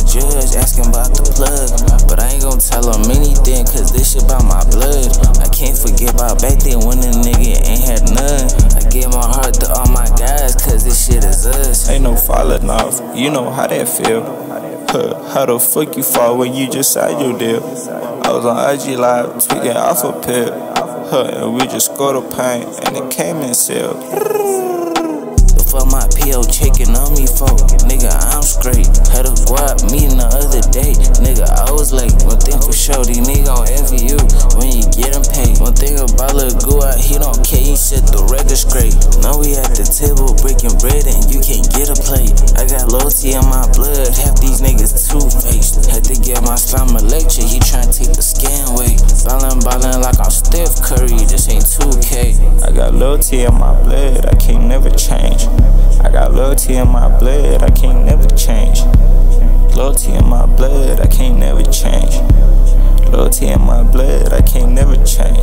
judge asking about the plug, but I ain't gon' tell him anything, cause this shit about my blood. I can't forget about back then when a nigga ain't had none. I give my heart to all my guys, cause this shit is us. Ain't no falling off, you know how that feel. How the fuck you fall when you just signed your deal? I was on IG Live tweaking off a pill, and we just scored a pint and it came in sealed. For my PO checking on me, folk. Nigga, I'm straight. Had a guap meeting the other day. Nigga, I was late. One thing for sure, these niggas gon' envy you when you get them paid. One thing about Lil Goo out, he don't care, he set the record straight. Now we at the table breaking bread and you can't get a plate. I got loyalty in my blood, half these niggas two-faced. Had to give my slime a lecture, he tryna take the scan away. Ballin' like I'm Steph Curry, this ain't 2K. I got loyalty in my blood, I can't never change. I got loyalty in my blood, I can't never change. Loyalty in my blood, I can't never change. Loyalty in my blood, I can't never change.